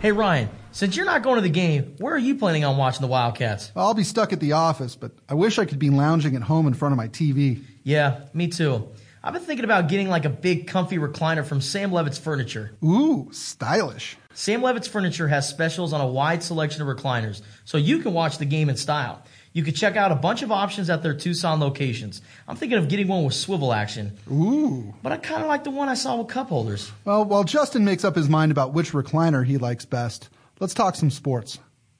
Hey Ryan, since you're not going to the game, where are you planning on watching the Wildcats? I'll be stuck at the office, but I wish I could be lounging at home in front of my TV. Yeah, me too. I've been thinking about getting like a big comfy recliner from Sam Levitt's Furniture. Ooh, stylish. Sam Levitt's Furniture has specials on a wide selection of recliners, so you can watch the game in style. You can check out a bunch of options at their Tucson locations. I'm thinking of getting one with swivel action. Ooh. But I kind of like the one I saw with cup holders. Well, while Justin makes up his mind about which recliner he likes best, let's talk some sports.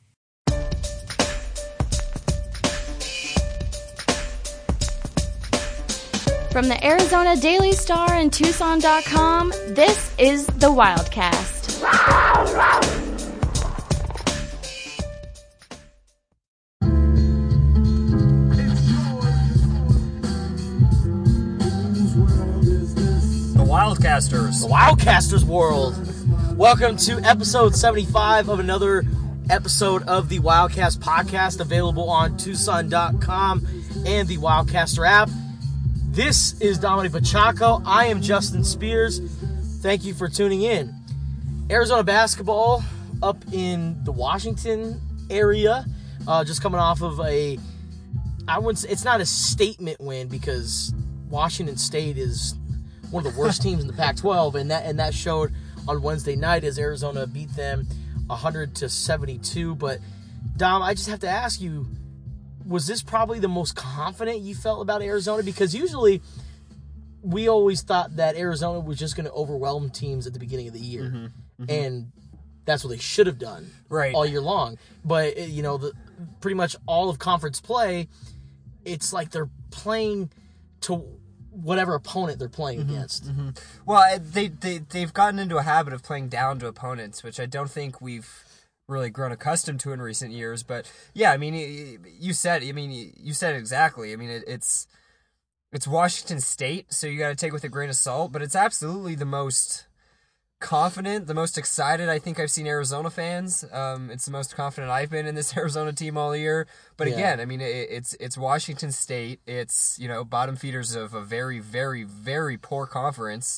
From the Arizona Daily Star and Tucson.com, this is the Wildcast. Wildcasters. The Wildcasters world. Welcome to episode 75 of another episode of the Wildcast podcast, available on Tucson.com and the Wildcaster app. This is Dominic Pachaco. I am Justin Spears. Thank you for tuning in. Arizona basketball up in the Washington area, just coming off of it's not a statement win because Washington State is one of the worst teams in the Pac-12, and that showed on Wednesday night as Arizona beat them 100-72. But Dom, I just have to ask you, was this probably the most confident you felt about Arizona? Because usually we always thought that Arizona was just going to overwhelm teams at the beginning of the year, and that's what they should have done all year long. But pretty much all of conference play, it's like they're playing to whatever opponent they're playing against. Well, they've gotten into a habit of playing down to opponents, which I don't think we've really grown accustomed to in recent years. But yeah, I mean, you said it exactly. I mean, it's Washington State, so you got to take it with a grain of salt. But it's absolutely the most confident, the most excited I think I've seen Arizona fans. It's the most confident I've been in this Arizona team all year. But again, I mean, it's Washington State. It's, bottom feeders of a very, very, very poor conference.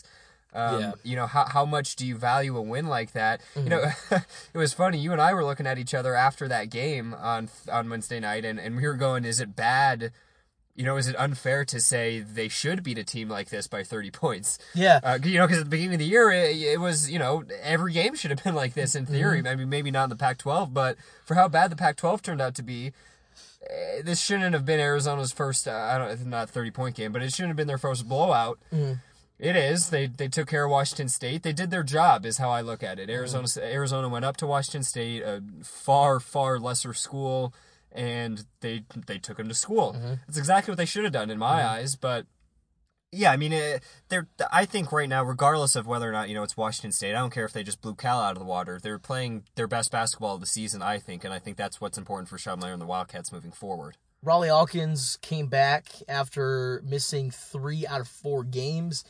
How much do you value a win like that? It was funny. You and I were looking at each other after that game on Wednesday night, and we were going, is it bad? Is it unfair to say they should beat a team like this by 30 points? Yeah. Because at the beginning of the year, it was, every game should have been like this in theory. I mean, maybe not in the Pac-12, but for how bad the Pac-12 turned out to be, this shouldn't have been Arizona's first, not 30-point game, but it shouldn't have been their first blowout. It is. They took care of Washington State. They did their job, is how I look at it. Arizona went up to Washington State, a far, far lesser school, and they took him to school. That's exactly what they should have done in my eyes. But yeah, I mean, I think right now, regardless of whether or not it's Washington State, I don't care if they just blew Cal out of the water. They're playing their best basketball of the season, I think, and I think that's what's important for Sean Lair and the Wildcats moving forward. Rawle Alkins came back after missing 3 out of 4 games.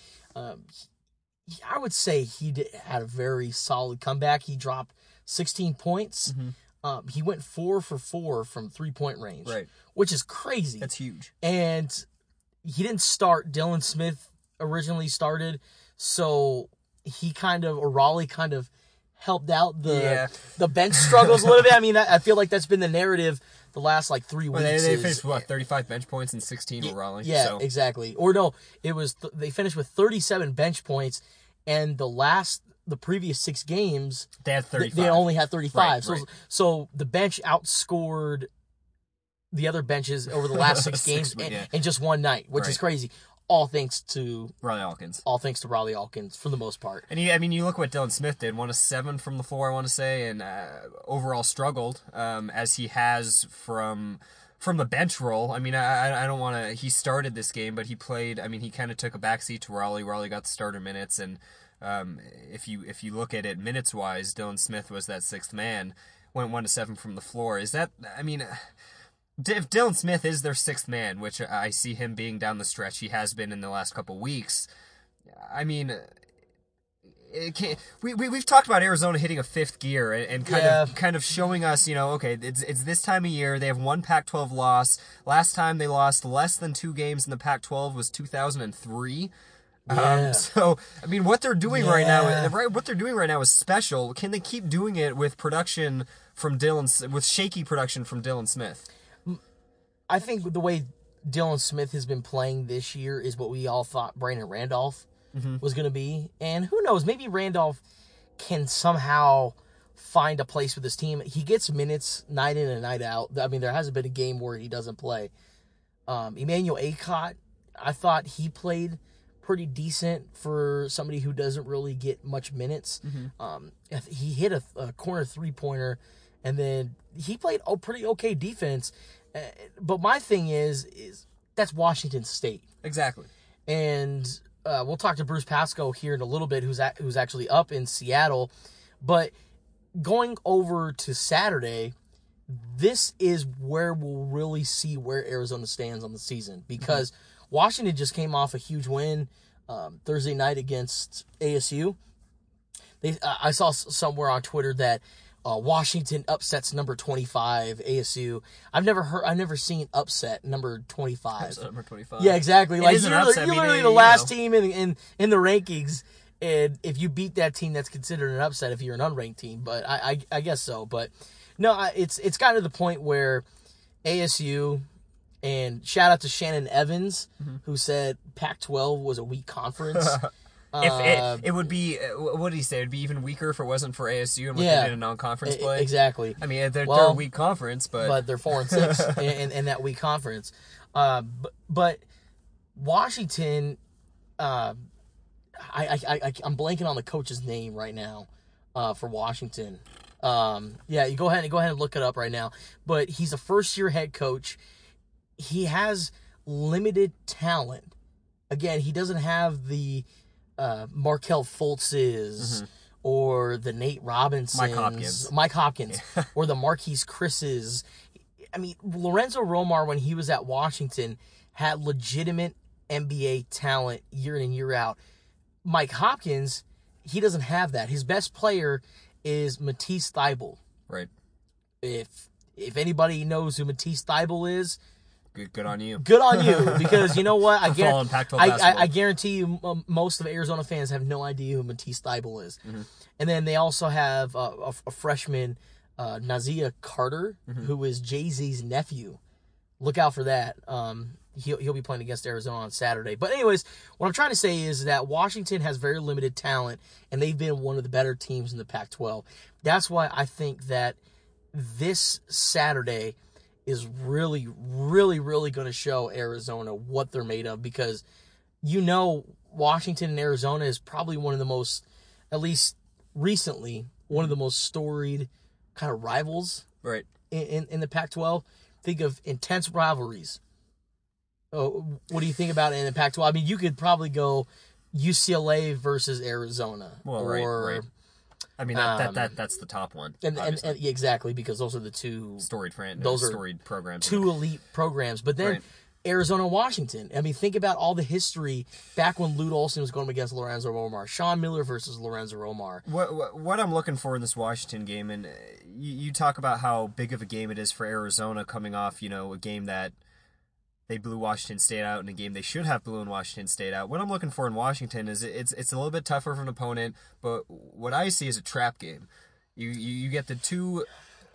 I would say he had a very solid comeback. He dropped 16 points. He went 4 for 4 from 3-point range, which is crazy. That's huge. And he didn't start. Dylan Smith originally started, so Rawle kind of helped out the bench struggles a little bit. I mean, I feel like that's been the narrative the last 3 weeks. They finished 35 bench points and 16 with Rawle. Yeah, exactly. Or no, it was they finished with 37 bench points, and the previous 6 games, they had 35. They only had 35. Right. So the bench outscored the other benches over the last 6 games in just one night, which is crazy. All thanks to Rawle Alkins for the most part. And you look what Dylan Smith did. 1 of 7 from the floor, I want to say, and overall struggled as he has from the bench role. I mean, I don't want to. He started this game, but he played. I mean, he kind of took a backseat to Rawle. Rawle got the starter minutes, and if you look at it minutes wise, Dylan Smith was that 6th man. Went 1 of 7 from the floor. Is that? I mean. If Dylan Smith is their 6th man, which I see him being down the stretch, he has been in the last couple weeks. I mean, we've talked about Arizona hitting a 5th gear and kind of showing us, okay, it's this time of year. They have 1 Pac-12 loss. Last time they lost less than 2 games in the Pac-12 was 2003. Yeah. So I mean, what they're doing right now, what they're doing right now is special. Can they keep doing it with production from with shaky production from Dylan Smith? I think the way Dylan Smith has been playing this year is what we all thought Brandon Randolph was going to be. And who knows, maybe Randolph can somehow find a place with this team. He gets minutes night in and night out. I mean, there hasn't been a game where he doesn't play. Emmanuel Acott, I thought he played pretty decent for somebody who doesn't really get much minutes. He hit a corner three-pointer, and then he played a pretty okay defense. But my thing is that's Washington State. Exactly. And we'll talk to Bruce Pascoe here in a little bit, who's actually up in Seattle. But going over to Saturday, this is where we'll really see where Arizona stands on the season, because Washington just came off a huge win Thursday night against ASU. I saw somewhere on Twitter that Washington upsets number 25 ASU. I've never seen upset number 25. Number 25. Yeah, exactly. Like you're literally the last team in the rankings, and if you beat that team, that's considered an upset if you're an unranked team. But I guess so. But no, it's gotten to the point where ASU, and shout out to Shannon Evans, who said Pac-12 was a weak conference. If it would be, what did he say? It would be even weaker if it wasn't for ASU and what they did in non-conference play. Exactly. I mean, they're a weak conference, but they're 4-6 in that weak conference. But Washington, I'm blanking on the coach's name right now for Washington. You go ahead and look it up right now. But he's a first-year head coach. He has limited talent. Again, he doesn't have the Markelle Fultz's or the Nate Robinsons, Mike Hopkins, or the Marquise Chris's. I mean, Lorenzo Romar, when he was at Washington, had legitimate NBA talent year in and year out. Mike Hopkins, he doesn't have that. His best player is Matisse Thybulle. Right. If anybody knows who Matisse Thybulle is, good on you. Good on you, because you know what? I guarantee you most of Arizona fans have no idea who Matisse Thybulle is. And then they also have a freshman, Nazia Carter, who is Jay-Z's nephew. Look out for that. He'll be playing against Arizona on Saturday. But anyways, what I'm trying to say is that Washington has very limited talent, and they've been one of the better teams in the Pac-12. That's why I think that this Saturday is really, really, really going to show Arizona what they're made of, because Washington and Arizona is probably one of the most, at least recently, one of the most storied kind of rivals in the Pac-12. Think of intense rivalries. What do you think about it in the Pac-12? I mean, you could probably go UCLA versus Arizona. Well, right. I mean, that's the top one. And exactly, because those are the two storied programs. Two elite programs. But then Arizona, Washington. I mean, think about all the history back when Lute Olson was going against Lorenzo Romar. Sean Miller versus Lorenzo Romar. What I'm looking for in this Washington game, and you talk about how big of a game it is for Arizona coming off, a game that they blew Washington State out in a game they should have blown Washington State out. What I'm looking for in Washington is it's a little bit tougher of an opponent, but what I see is a trap game. You get the two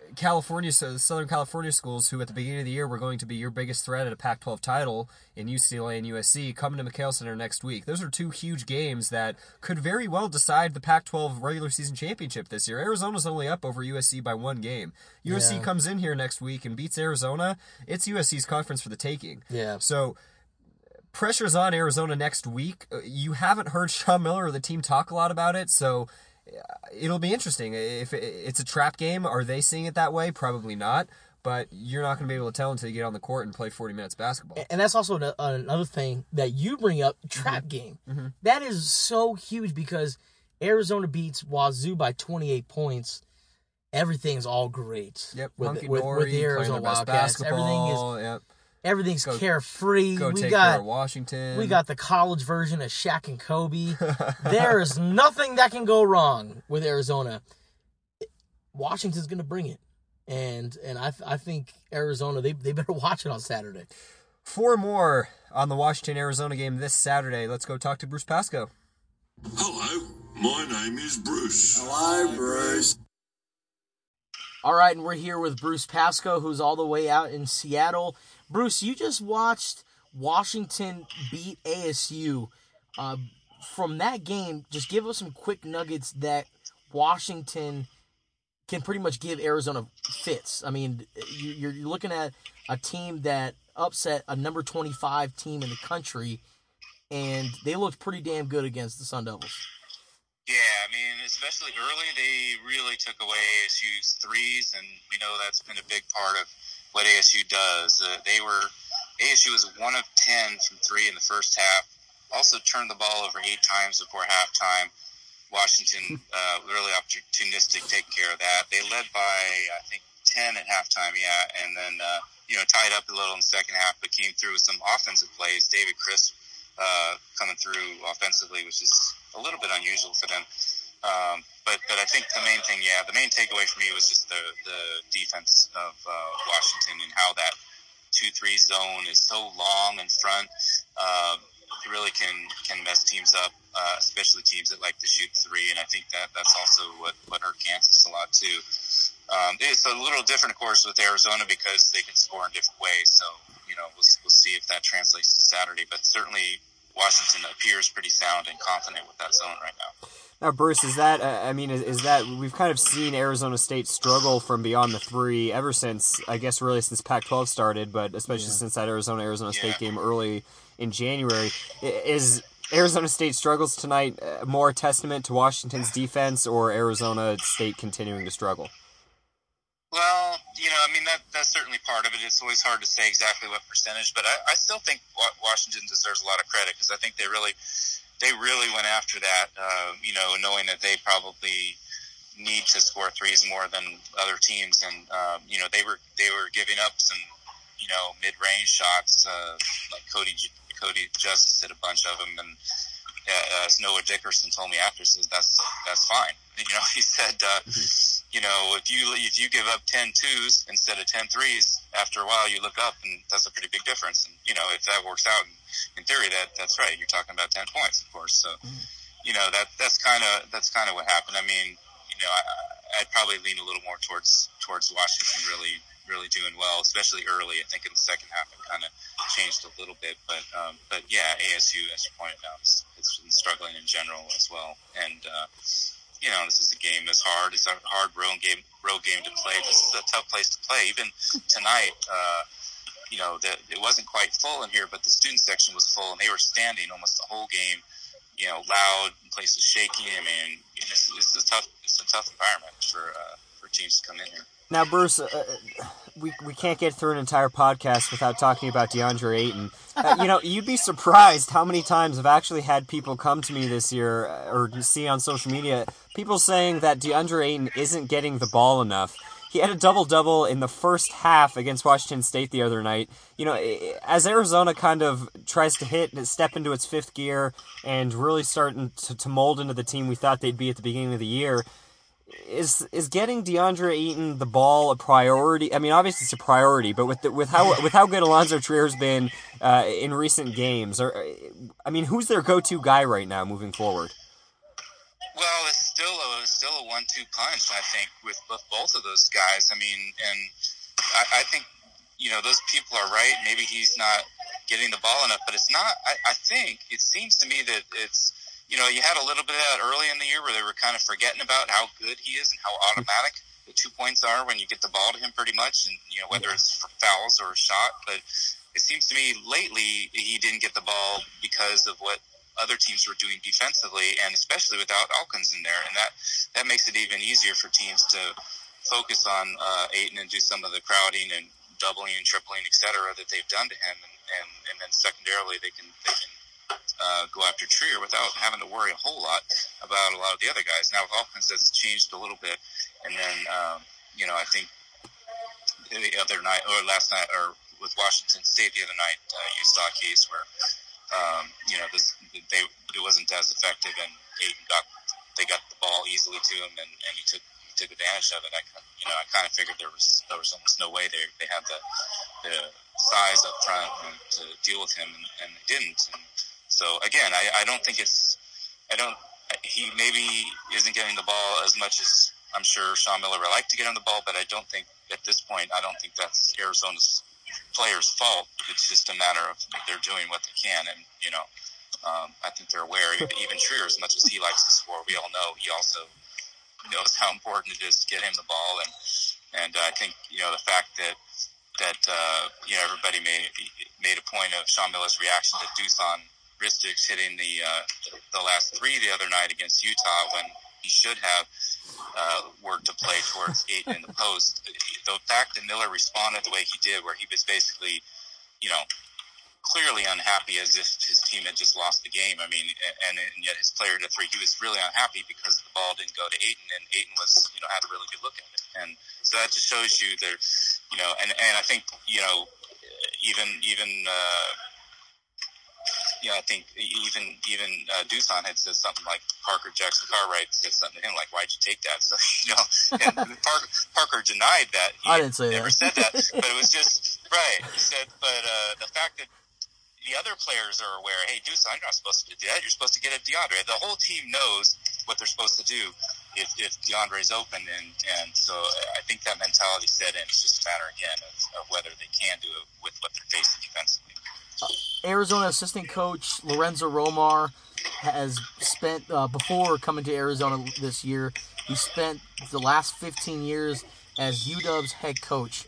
Southern California schools who at the beginning of the year were going to be your biggest threat at a Pac-12 title in UCLA and USC coming to McHale Center next week. Those are two huge games that could very well decide the Pac-12 regular season championship this year. Arizona's only up over USC by one game. USC comes in here next week and beats Arizona. It's USC's conference for the taking. Yeah. So pressure's on Arizona next week. You haven't heard Sean Miller or the team talk a lot about it, so it'll be interesting. If it's a trap game, are they seeing it that way? Probably not, but you're not going to be able to tell until you get on the court and play 40 minutes basketball. And that's also another thing that you bring up, trap game. That is so huge, because Arizona beats Wazoo by 28 points. Everything's all great. Yep, with the Arizona Wildcats. Everything's carefree. Take care of Washington. We got the college version of Shaq and Kobe. There is nothing that can go wrong with Arizona. Washington's going to bring it. And I think Arizona, they better watch it on Saturday. 4 more on the Washington-Arizona game this Saturday. Let's go talk to Bruce Pascoe. Hello, my name is Bruce. Hello, Bruce. All right, and we're here with Bruce Pascoe, who's all the way out in Seattle. Bruce, you just watched Washington beat ASU. From that game, just give us some quick nuggets that Washington can pretty much give Arizona fits. I mean, you're looking at a team that upset a number 25 team in the country, and they looked pretty damn good against the Sun Devils. Yeah, I mean, especially early, they really took away ASU's threes, and we know that's been a big part of what ASU does. ASU was 1 of 10 from 3 in the first half, also turned the ball over 8 times before halftime. Washington really opportunistic taking care of that. They led by, I think, 10 at halftime, and then, tied up a little in the second half, but came through with some offensive plays. David Crisp coming through offensively, which is a little bit unusual for them. But I think the main thing, the main takeaway for me was just the defense of Washington and how that 2-3 zone is so long in front. It really can mess teams up, especially teams that like to shoot 3. And I think that's also what hurt Kansas a lot too. It's a little different, of course, with Arizona because they can score in different ways. So, we'll see if that translates to Saturday. But certainly Washington appears pretty sound and confident with that zone right now. Now, Bruce, is that we've kind of seen Arizona State struggle from beyond the 3 ever since, I guess, really since Pac-12 started, but especially since that Arizona State game early in January. Is Arizona State struggles tonight more a testament to Washington's defense or Arizona State continuing to struggle? Well, that's certainly part of it. It's always hard to say exactly what percentage, but I still think Washington deserves a lot of credit because I think they really went after that, knowing that they probably need to score threes more than other teams. And, they were giving up some, mid-range shots, like Cody Justice did a bunch of them. And as Noah Dickerson told me after, says that's fine. He said, if you give up 10 twos instead of 10 threes, after a while you look up and that's a pretty big difference. And, if that works out in theory, that's right. You're talking about 10 points, of course. So, that's kind of what happened. I mean, I'd probably lean a little more towards Washington really doing well, especially early. I think in the second half it kind of changed a little bit, but ASU, as you pointed out, it's been struggling in general as well. And this is a game that's hard. It's a hard road game to play. This is a tough place to play. Even tonight, it wasn't quite full in here, but the student section was full, and they were standing almost the whole game. Loud, the place was shaking. I mean, it's a tough environment for teams to come in here. Now, Bruce, we can't get through an entire podcast without talking about DeAndre Ayton. You'd be surprised how many times I've actually had people come to me this year or see on social media, people saying that DeAndre Ayton isn't getting the ball enough. He had a double-double in the first half against Washington State the other night. As Arizona kind of tries to step into its 5th gear and really starting to mold into the team we thought they'd be at the beginning of the year, is getting DeAndre Ayton the ball a priority? I mean, obviously it's a priority, but with how good Alonzo Trier's been in recent games, who's their go-to guy right now moving forward? Well, it's still a 1-2 punch, I think, with both of those guys. I mean, and I think those people are right. Maybe he's not getting the ball enough, but it's not. I think it seems to me that it's. You had a little bit of that early in the year where they were kind of forgetting about how good he is and how automatic the 2 points are when you get the ball to him pretty much, and whether it's for fouls or a shot. But it seems to me lately he didn't get the ball because of what other teams were doing defensively, and especially without Alkins in there, and that makes it even easier for teams to focus on Ayton and do some of the crowding and doubling and tripling, etc., that they've done to him, and then secondarily they can go after Trier without having to worry a whole lot about a lot of the other guys. Now with Alkins, that's changed a little bit, and then I think the other night or last night or with Washington State the other night, you saw a case where it wasn't as effective, and Ayton got the ball easily to him, and he took took advantage of it. I kind of figured there was almost no way they had the size up front to deal with him, and they didn't. And so again, I don't think he maybe isn't getting the ball as much as I'm sure Sean Miller would like to get him the ball, but I don't think at this point, I don't think that's Arizona's players' fault. It's just a matter of they're doing what they can, and I think they're aware. Even Trier, as much as he likes to score, we all know he also knows how important it is to get him the ball, and I think the fact that everybody made a point of Sean Miller's reaction to Dusan Ristic hitting the last three the other night against Utah when he should have worked to play towards Ayton in the post. The fact that Miller responded the way he did, where he was basically, clearly unhappy as if his team had just lost the game. I mean, and yet his player to three, he was really unhappy because the ball didn't go to Ayton, and Ayton was, had a really good look at it. And so that just shows you there, and I think, I think even Dusan had said something like Parker Jackson Cartwright said something to him like, "Why'd you take that?" So and Parker denied that. I didn't say never that. said that, but it was just right. He said, but the fact that the other players are aware, hey, Dusan, you're not supposed to do that. You're supposed to get at DeAndre. The whole team knows what they're supposed to do if DeAndre's open, and so I think that mentality set in. It's just a matter again of whether they can do it with what they're facing defensively. Arizona assistant coach Lorenzo Romar has spent, before coming to Arizona this year, he spent the last 15 years as UW's head coach.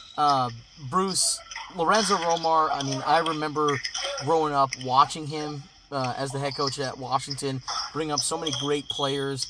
Bruce, Lorenzo Romar, I mean, I remember growing up watching him as the head coach at Washington, bring up so many great players.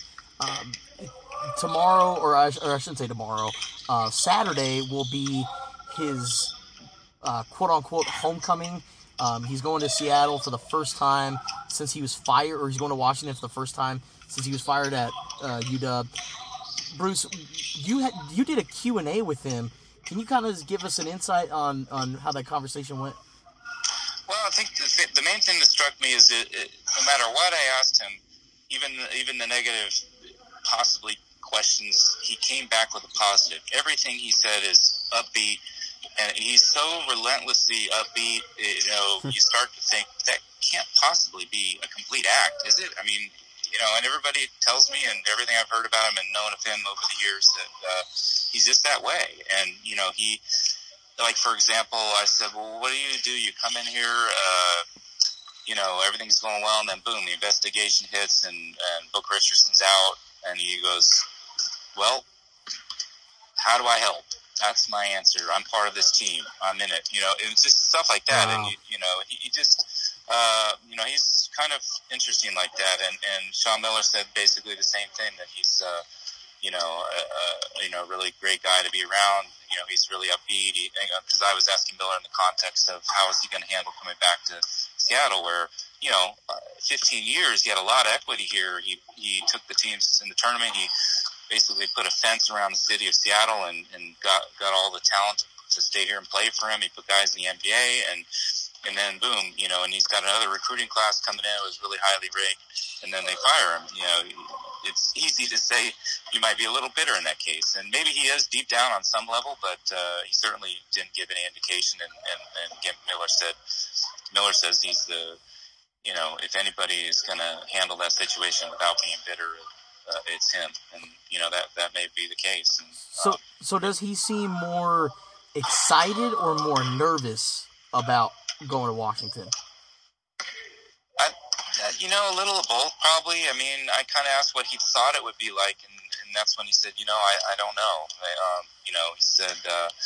Tomorrow, or I shouldn't say tomorrow, Saturday will be his quote-unquote homecoming. He's going to Seattle for the first time since he was fired, or he's going to Washington for the first time since he was fired at UW. Bruce, you did a Q&A with him. Can you kind of give us an insight on how that conversation went? Well, I think the main thing that struck me is that no matter what I asked him, even the negative, possibly questions, he came back with a positive. Everything he said is upbeat. And he's so relentlessly upbeat, you start to think that can't possibly be a complete act, is it? I mean, and everybody tells me, and everything I've heard about him and known of him over the years, that he's just that way. And, he, like, for example, I said, well, what do? You come in here, everything's going well, and then boom, the investigation hits, and Book Richardson's out, and he goes, well, how do I help? That's my answer. I'm part of this team. I'm in it. It's just stuff like that. Wow. And, he just, he's kind of interesting like that. And Sean Miller said basically the same thing, that he's, a really great guy to be around. He's really upbeat. Because I was asking Miller in the context of how is he going to handle coming back to Seattle, where, 15 years, he had a lot of equity here. He took the teams in the tournament. He basically put a fence around the city of Seattle and got all the talent to stay here and play for him. He put guys in the NBA, and then boom, and he's got another recruiting class coming in. It was really highly ranked, and then they fire him. It's easy to say you might be a little bitter in that case, and maybe he is deep down on some level, but he certainly didn't give any indication. And again, Miller says he's the, if anybody is going to handle that situation without being bitter, it's him, and that may be the case. And, so does he seem more excited or more nervous about going to Washington? A little of both, probably. I mean, I kind of asked what he thought it would be like, and that's when he said, I don't know. He said,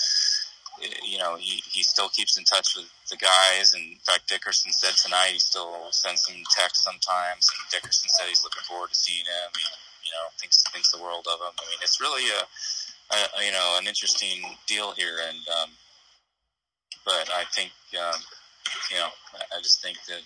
he still keeps in touch with the guys, and in fact, Dickerson said tonight he still sends some texts sometimes, and Dickerson said he's looking forward to seeing him. Thinks the world of him. I mean, it's really an interesting deal here, and but I think I just think that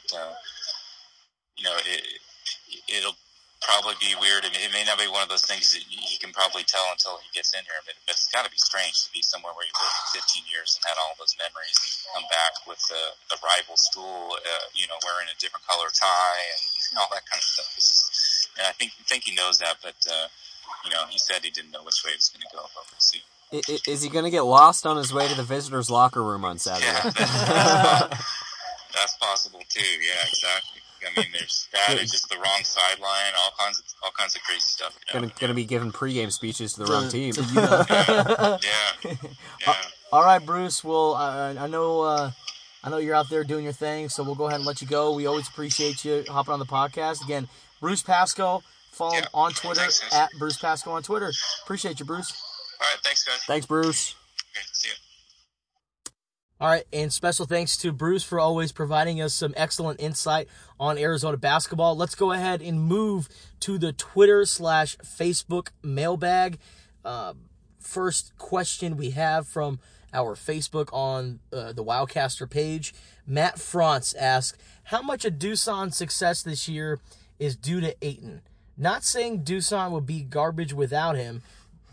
it'll probably be weird. It may not be one of those things that he can probably tell until he gets in here, but it's got to be strange to be somewhere where you lived for 15 years and had all those memories, and come back with the rival school, wearing a different color tie and all that kind of stuff. And I think he knows that, but he said he didn't know which way it was going to go, but we'll see. Is he going to get lost on his way to the visitors' locker room on Saturday? Yeah, that's possible too. Yeah, exactly. I mean, there's that, and just the wrong sideline, all kinds of crazy stuff. Going to be giving pregame speeches to the wrong team. Yeah. All right, Bruce. Well, I know you're out there doing your thing, so we'll go ahead and let you go. We always appreciate you hopping on the podcast. Again, Bruce Pascoe. Follow him on Twitter at Bruce Pascoe on Twitter. Appreciate you, Bruce. All right, thanks, guys. Thanks, Bruce. Okay, see you. All right, and special thanks to Bruce for always providing us some excellent insight on Arizona basketball. Let's go ahead and move to the Twitter/Facebook mailbag. First question we have from our Facebook on the Wildcaster page. Matt Frantz asks, how much of Doosan's success this year is due to Ayton? Not saying Doosan would be garbage without him,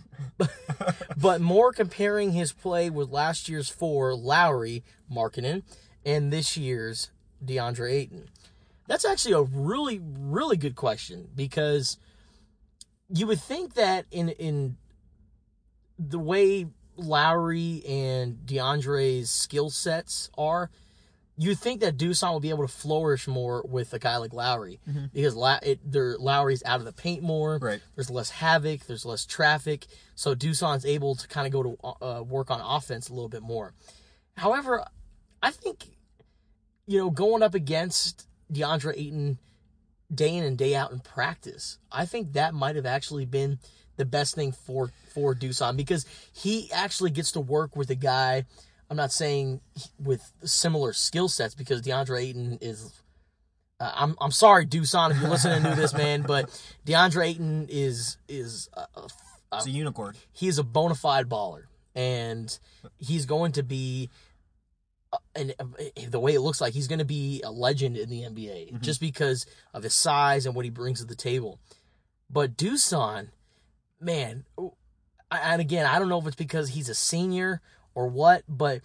but more comparing his play with last year's 4, Lowry, Markkanen, and this year's DeAndre Ayton. That's actually a really, really good question, because you would think that in the way Lowry and DeAndre's skill sets are, you'd think that Doosan will be able to flourish more with a guy like Lowry, because Lowry's out of the paint more. Right. There's less havoc. There's less traffic. So Doosan's able to kind of go to work on offense a little bit more. However, I think, going up against DeAndre Ayton day in and day out in practice, I think that might have actually been the best thing for Doosan, because he actually gets to work with a guy. I'm not saying with similar skill sets, because DeAndre Ayton is. I'm sorry, Doosan, if you're listening to this, man, but DeAndre Ayton is It's a unicorn. He is a bona fide baller, and he's going to be. And the way it looks like, he's going to be a legend in the NBA just because of his size and what he brings to the table. But Doosan, man, and again, I don't know if it's because he's a senior or what, but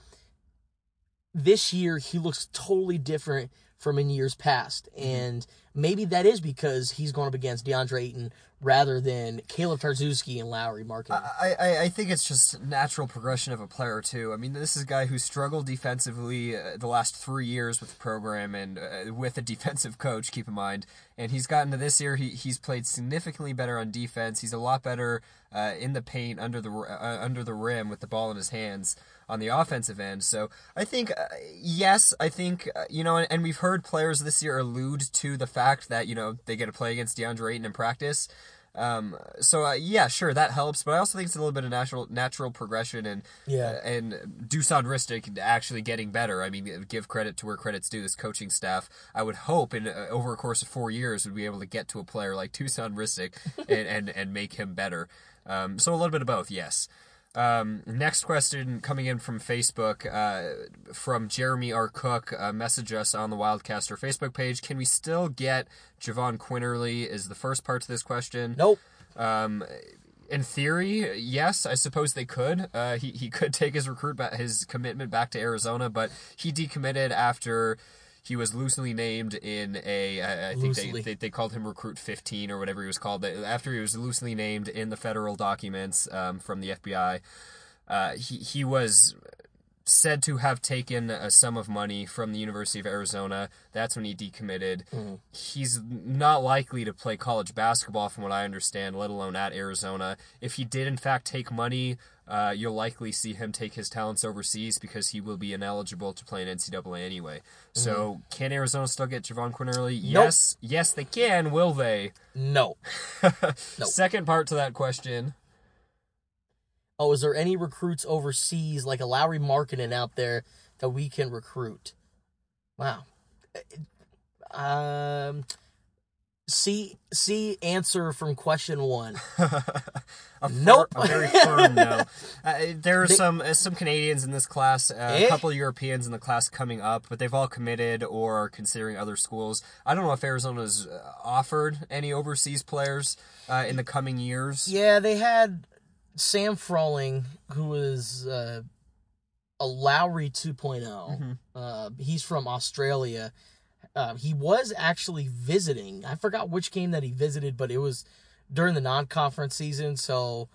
this year he looks totally different from in years past. And maybe that is because he's going up against DeAndre Ayton rather than Caleb Tarczewski and Lowry Markkanen. I think it's just natural progression of a player, too. I mean, this is a guy who struggled defensively the last 3 years with the program and with a defensive coach, keep in mind. And he's gotten to this year, he's played significantly better on defense. He's a lot better in the paint under the rim with the ball in his hands on the offensive end. So I think, and we've heard players this year allude to the fact that, they get to play against DeAndre Ayton in practice. Sure, that helps, but I also think it's a little bit of natural progression and Dusan Ristic actually getting better. I mean, give credit to where credit's due. This coaching staff, I would hope, over a course of 4 years, would be able to get to a player like Dusan Ristic and make him better. So a little bit of both, yes. Next question coming in from Facebook, from Jeremy R. Cook, message us on the Wildcaster Facebook page. Can we still get Javon Quinterly is the first part to this question. Nope. In theory, yes, I suppose they could. He could take his commitment back to Arizona, but he decommitted after he was loosely named in I think they called him Recruit 15 or whatever he was called. After he was loosely named in the federal documents from the FBI, he was said to have taken a sum of money from the University of Arizona. That's when he decommitted. Mm-hmm. He's not likely to play college basketball, from what I understand, let alone at Arizona. If he did, in fact, take money, you'll likely see him take his talents overseas because he will be ineligible to play in NCAA anyway. Mm-hmm. So, can Arizona still get Javon Quinterly? Nope. Yes, they can. Will they? No. Nope. Second part to that question. Oh, is there any recruits overseas, like a Lowry Markkanen out there, that we can recruit? Wow. See answer from question 1. Nope. A very firm no. There are some Canadians in this class, a couple of Europeans in the class coming up, but they've all committed or are considering other schools. I don't know if Arizona's offered any overseas players in the coming years. Yeah, they had Sam Froling, who is a Lowry 2.0. Mm-hmm. He's from Australia. He was actually visiting. I forgot which game that he visited, but it was during the non-conference season, so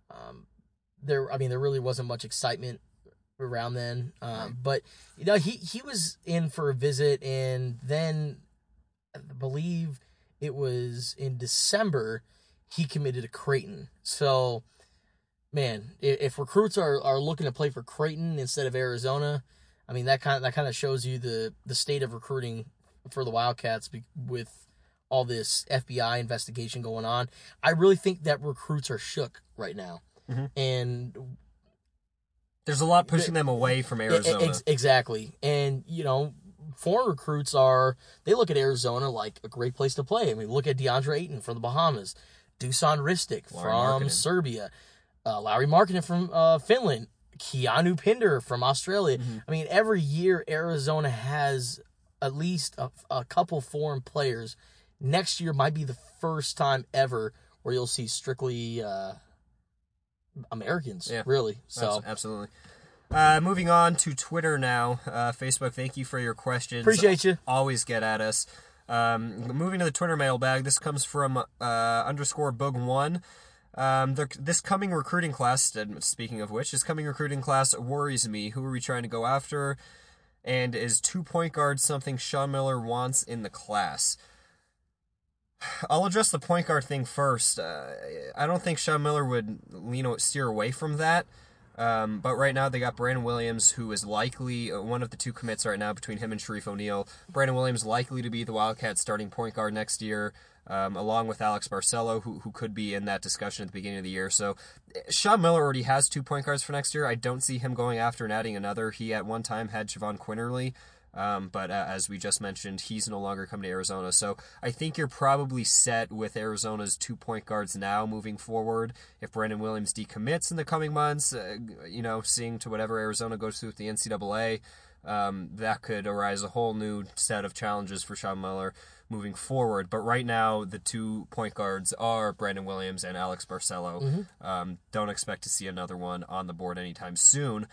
there really wasn't much excitement around then. But he was in for a visit, and then I believe it was in December he committed to Creighton. So, man, if recruits are looking to play for Creighton instead of Arizona, I mean that kind of shows you the state of recruiting for the Wildcats with all this FBI investigation going on. I really think that recruits are shook right now, and there's a lot pushing them away from Arizona. Exactly, and foreign recruits they look at Arizona like a great place to play. I mean, look at DeAndre Ayton from the Bahamas, Dusan Ristic from Serbia, Lauri Markkanen from Finland, Keanu Pinder from Australia. I mean, every year Arizona has at least a couple foreign players. Next year might be the first time ever where you'll see strictly Americans, really. So absolutely. Moving on to Twitter now. Facebook, thank you for your questions. Appreciate you. Always get at us. Moving to the Twitter mailbag, this comes from _Bug1. This coming recruiting class, speaking of which, this coming recruiting class worries me. Who are we trying to go after? And is 2 point guards something Sean Miller wants in the class? I'll address the point guard thing first. I don't think Sean Miller would steer away from that. But right now they got Brandon Williams, who is likely one of the two commits right now between him and Sharif O'Neal. Brandon Williams likely to be the Wildcats starting point guard next year, along with Alex Barcelo, who could be in that discussion at the beginning of the year. So Sean Miller already has 2 point guards for next year. I don't see him going after and adding another. He at one time had Javon Quinterly. But as we just mentioned, he's no longer coming to Arizona. So I think you're probably set with Arizona's 2 point guards now moving forward. If Brandon Williams decommits in the coming months, seeing to whatever Arizona goes through with the NCAA, that could arise a whole new set of challenges for Sean Miller moving forward. But right now, the 2 point guards are Brandon Williams and Alex Barcelo. Don't expect to see another one on the board anytime soon.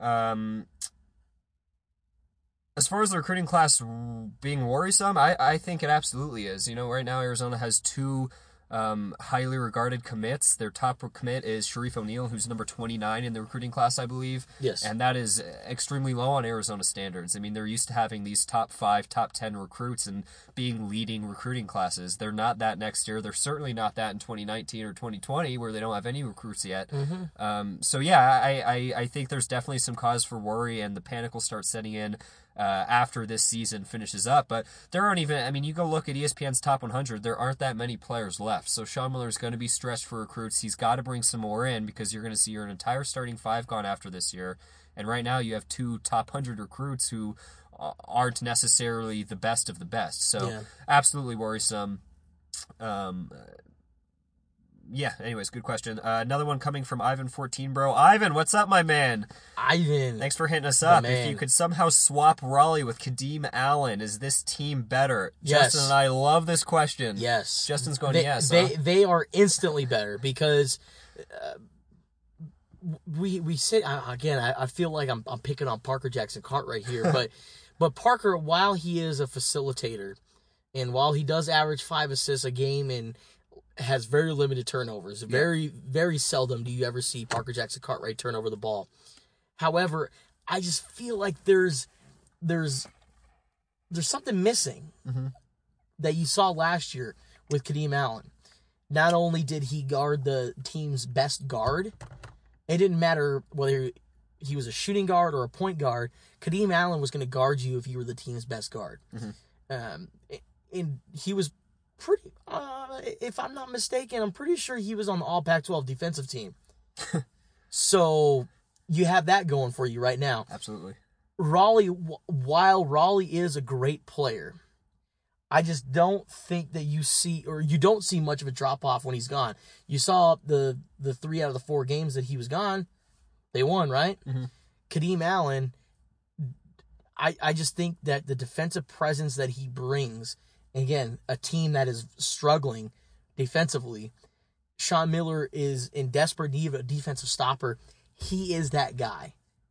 As far as the recruiting class being worrisome, I think it absolutely is. Right now Arizona has 2 highly regarded commits. Their top commit is Sharif O'Neal, who's number 29 in the recruiting class, I believe. Yes. And that is extremely low on Arizona standards. I mean, they're used to having these top 5, top 10 recruits and being leading recruiting classes. They're not that next year. They're certainly not that in 2019 or 2020, where they don't have any recruits yet. So yeah, I think there's definitely some cause for worry, and the panic will start setting in after this season finishes up. But there aren't even, you go look at ESPN's top 100, there aren't that many players left. So Sean Miller's going to be stretched for recruits. He's got to bring some more in, because you're going to see your entire starting 5 gone after this year. And right now you have 2 top 100 recruits who aren't necessarily the best of the best. So absolutely worrisome. Yeah, anyways, good question. Another one coming from Ivan14, bro. Ivan, what's up, my man? Ivan. Thanks for hitting us up. If you could somehow swap Raleigh with Kadeem Allen, is this team better? Yes. Justin and I love this question. Yes. Justin's going yes. They are instantly better, because we say, again, I feel like I'm picking on Parker Jackson Cartwright here, but Parker, while he is a facilitator, and while he does average 5 assists a game and has very limited turnovers, very, very seldom do you ever see Parker Jackson Cartwright turn over the ball. However, I just feel like there's something missing that you saw last year with Kadeem Allen. Not only did he guard the team's best guard, it didn't matter whether he was a shooting guard or a point guard, Kadeem Allen was going to guard you if you were the team's best guard. And he was pretty, if I'm not mistaken, I'm pretty sure he was on the All Pac-12 defensive team. So you have that going for you right now. Absolutely. Raleigh, while Raleigh is a great player, I just don't think that you don't see much of a drop-off when he's gone. You saw the 3 out of the 4 games that he was gone, they won, right? Kadeem Allen, I just think that the defensive presence that he brings, again, a team that is struggling defensively, Sean Miller is in desperate need of a defensive stopper. He is that guy.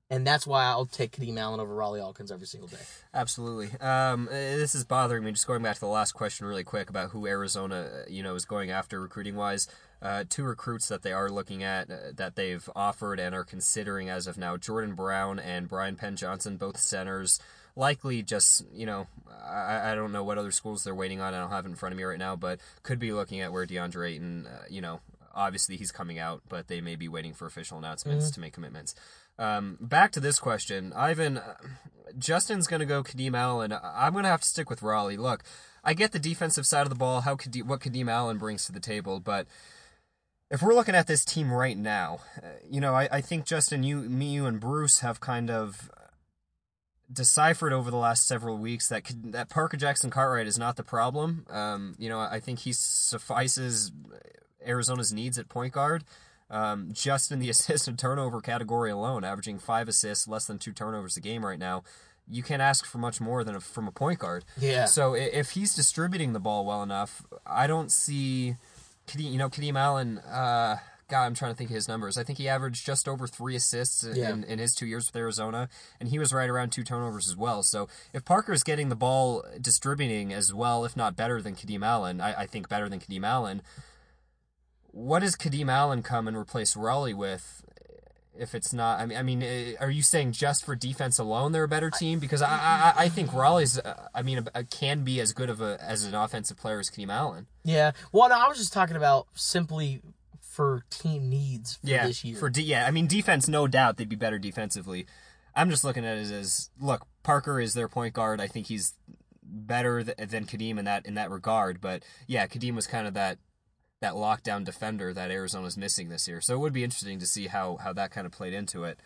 And that's why I'll take Kadeem Allen over Rawle Alkins every single day. Absolutely. This is bothering me. Just going back to the last question really quick about who Arizona, is going after recruiting-wise. 2 recruits that they are looking at, that they've offered and are considering as of now, Jordan Brown and Brian Penn Johnson, both centers. Likely just, I don't know what other schools they're waiting on. I don't have it in front of me right now, but could be looking at where DeAndre Ayton, obviously he's coming out, but they may be waiting for official announcements to make commitments. Back to this question. Ivan, Justin's going to go Kadeem Allen. I'm going to have to stick with Rawle. Look, I get the defensive side of the ball, what Kadeem Allen brings to the table, but if we're looking at this team right now, I think, Justin, you and Bruce have kind of deciphered over the last several weeks that Parker Jackson Cartwright is not the problem. I think he suffices Arizona's needs at point guard. Just in the assist and turnover category alone, averaging 5 assists, less than 2 turnovers a game right now. You can't ask for much more than from a point guard. Yeah. So if he's distributing the ball well enough, I don't see Kadeem Allen. I'm trying to think of his numbers. I think he averaged just over 3 assists in his 2 years with Arizona, and he was right around 2 turnovers as well. So if Parker's getting the ball distributing as well, if not better than Kadeem Allen, I think better than Kadeem Allen, what does Kadeem Allen come and replace Rawle with? If it's not, are you saying just for defense alone they're a better team? Because I think Rawle's, can be as good as an offensive player as Kadeem Allen. Yeah. Well, no, I was just talking about simply for team needs for this year. Defense, no doubt they'd be better defensively. I'm just looking at it as, look, Parker is their point guard. I think he's better than Kadeem in that regard. But yeah, Kadeem was kind of that lockdown defender that Arizona's missing this year. So it would be interesting to see how that kind of played into it.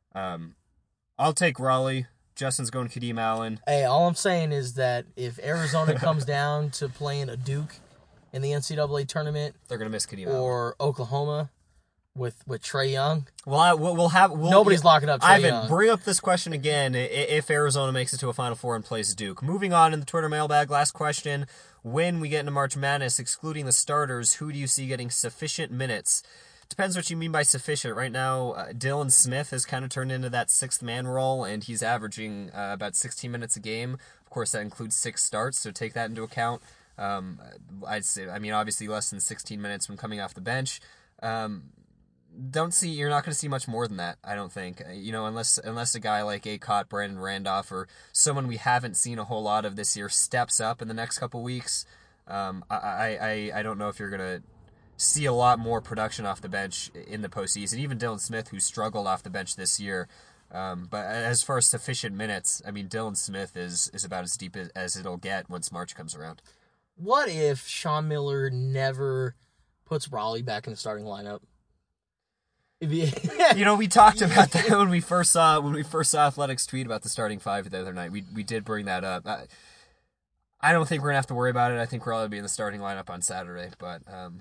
I'll take Rawle. Justin's going Kadeem Allen. Hey, all I'm saying is that if Arizona comes down to playing a Duke in the NCAA tournament, they're going to miss Kadeem Allen. Or Oklahoma with Trae Young. Nobody's locking up Trae Young. Ivan, bring up this question again if Arizona makes it to a Final Four and plays Duke. Moving on in the Twitter mailbag, last question. When we get into March Madness, excluding the starters, who do you see getting sufficient minutes? Depends what you mean by sufficient. Right now, Dylan Smith has kind of turned into that 6th man role, and he's averaging about 16 minutes a game. Of course, that includes 6 starts, so take that into account. I'd say, obviously less than 16 minutes when coming off the bench. You're not going to see much more than that, I don't think. Unless a guy like Acott, Brandon Randolph, or someone we haven't seen a whole lot of this year steps up in the next couple weeks. I don't know if you're going to see a lot more production off the bench in the postseason. Even Dylan Smith, who struggled off the bench this year. But as far as sufficient minutes, Dylan Smith is about as deep as it'll get once March comes around. What if Sean Miller never puts Rawle back in the starting lineup? We talked about that when we first saw Athletics tweet about the starting 5 the other night. We did bring that up. I don't think we're gonna have to worry about it. I think Rawle will be in the starting lineup on Saturday, but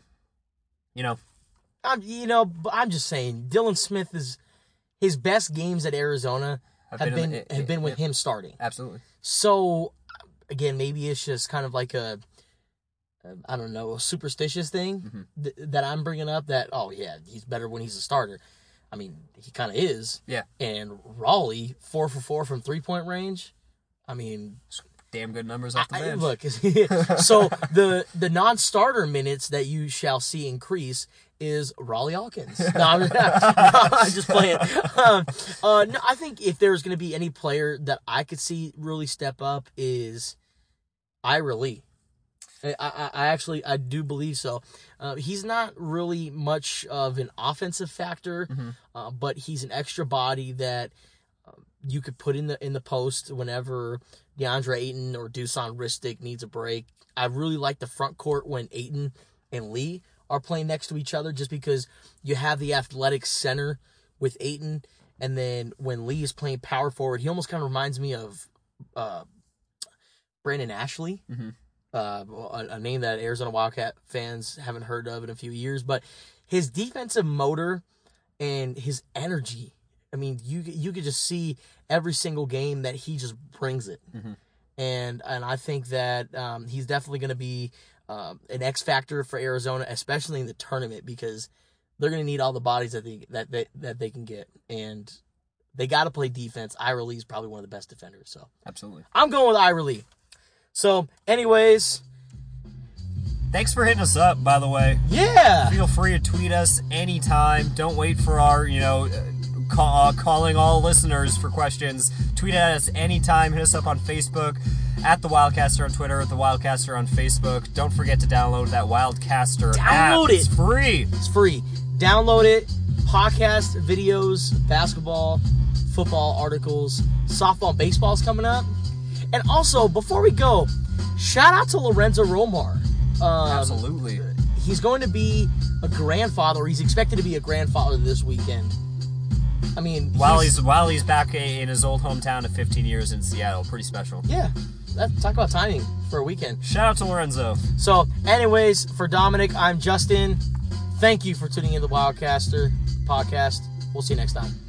I'm just saying Dylan Smith is his best games at Arizona have been with him starting. Absolutely. So again, maybe it's just kind of like a superstitious thing that I'm bringing up that, he's better when he's a starter. He kind of is. Yeah. And Rawle, 4 for 4 from 3-point range. Damn good numbers off the bench. Look, so the non-starter minutes that you shall see increase is Rawle Alkins. No, I'm just playing. No, I think if there's going to be any player that I could see really step up is Ira Lee. I do believe so. He's not really much of an offensive factor, but he's an extra body that you could put in the post whenever DeAndre Ayton or Dusan Ristic needs a break. I really like the front court when Ayton and Lee are playing next to each other, just because you have the athletic center with Ayton, and then when Lee is playing power forward, he almost kind of reminds me of Brandon Ashley. A name that Arizona Wildcat fans haven't heard of in a few years, but his defensive motor and his energy, you could just see every single game that he just brings it. And I think that he's definitely going to be an X factor for Arizona, especially in the tournament, because they're going to need all the bodies that they can get. And they got to play defense. Ira Lee's probably one of the best defenders. So Absolutely. I'm going with Ira Lee. So, anyways, Thanks for hitting us up, by the way. yeah. Feel free to tweet us anytime. Don't wait for our, calling all listeners for questions. Tweet at us anytime. Hit us up on Facebook, at The Wildcaster on Twitter, at The Wildcaster on Facebook. Don't forget to download that Wildcaster app. Download it. It's free. It's free. Download it. Podcast, videos, basketball, football articles, softball, and baseball's coming up. And also, before we go, shout out to Lorenzo Romar. Absolutely. He's going to be a grandfather, or he's expected to be a grandfather this weekend. I mean, While he's back in his old hometown of 15 years in Seattle. Pretty special. yeah, talk about timing for a weekend. Shout out to Lorenzo. So, anyways, for Dominic, I'm Justin. Thank you for tuning in to the Wildcaster podcast. We'll see you next time.